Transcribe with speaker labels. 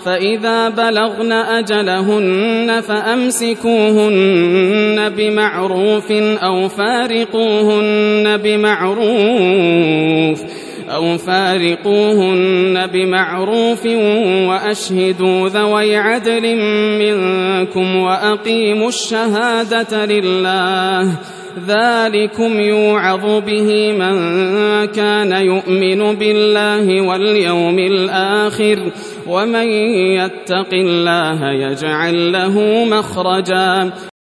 Speaker 1: فإذا بلغن أجلهن فأمسكوهن بمعروف أو فارقوهن بمعروف وأشهدوا ذوي عدل منكم وأقيموا الشهادة لله ذلكم يوعظ به من كان يؤمن بالله واليوم الآخر ومن يتق الله يجعل له مخرجا